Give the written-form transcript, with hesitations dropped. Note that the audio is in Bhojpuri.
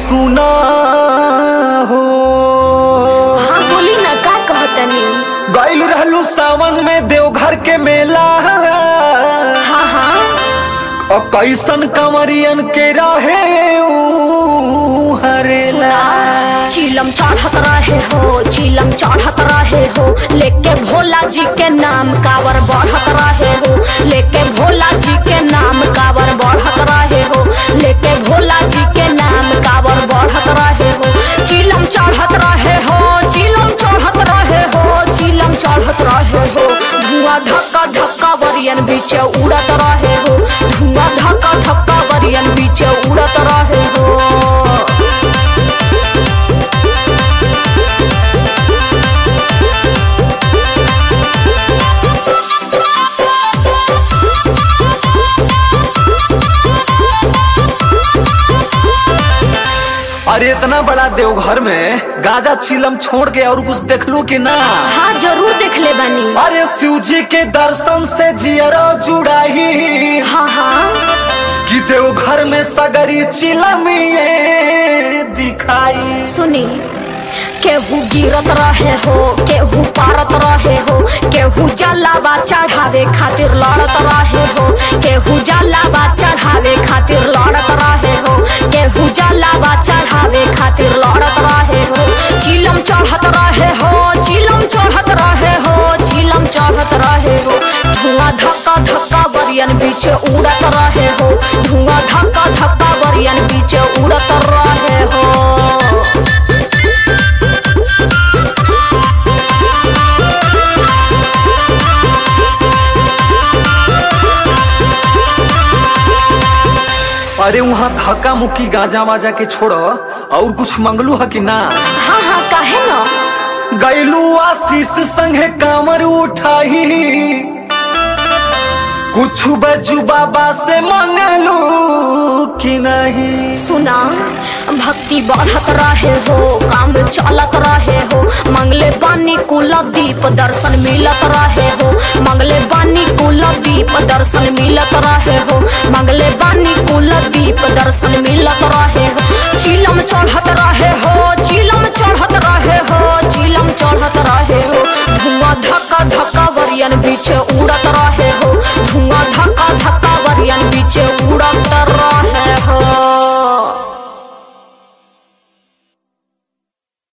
सुना हो। हाँ बोली ना, का कहतनी? गइल रहलू सावन में देवघर के मेला। हाँ हाँ और कैसन कंवरियन के रहे हरेला। चीलम चढ़त रहे हो, चीलम चढ़त रहे हो, लेके भोला जी के नाम कावर बढ़त रहे हो, लेके भोला जी के नाम कावर बढ़त रहे हो, लेके भोला जी के नाम कावर बढ़त रहे हो। चीलम चढ़त रहे हो, चीलम चढ़त रहे हो, चीलम चढ़त रहे हो। धुआं धक्का धक्का बरियन बीच उड़त रहे हो, धुआं धक्का धक्का बरियन बीच उड़त रहे हो। अरे इतना बड़ा देवघर में गाजा चिलम छोड़ के और कुछ देख लू कि ना? हाँ जरूर देख ले बनी। अरे शिव जी के दर्शन से जियरा जुड़ाई। हाँ हाँ कि देवघर में सगरी चिलम ये दिखाई। सुनी, केहू गिरत रहे हो, केहू पारत रहे हो, केहू जलावा चढ़ावे खातिर लड़त रहे हो, केहू जलावा चढ़ावे खातिर लड़त रहे हो, केहू जलावा चढ़ावे खातिर लड़त रहे हो। चिलम चढ़त रहे हो, चिलम चढ़त रहे हो, चिलम चढ़त रहे हो। धुआं धक्का धक्का बरियन बीच उड़त रहे हो, धुआं धक्का धक्का बरियन बीच उड़त रहे हो। अरे वहाँ धक्का मुक्की गाजा वाजा के छोड़ और कुछ मंगलू है कि ना? हाँ हाँ काहे न? गैलू आशीष संगे कांवर उठाई, कुछ बजू बाबा से मंगलू कि नहीं? सुना, भक्ति बढ़त रहे हो, काम चलत रहे हो, मंगले बानी कुल दीप दर्शन मिलत रहे हो, मंगले बानी कुल दीप दर्शन मिलत रहे हो, मंगले बानी कुल दीप दर्शन मिलत रहे हो। चिलम चढ़त रहे हो, चिलम चढ़त रहे हो, चिलम चढ़त रहे हो। धुआं धक्का धक्का बरियन बीच उड़त रहे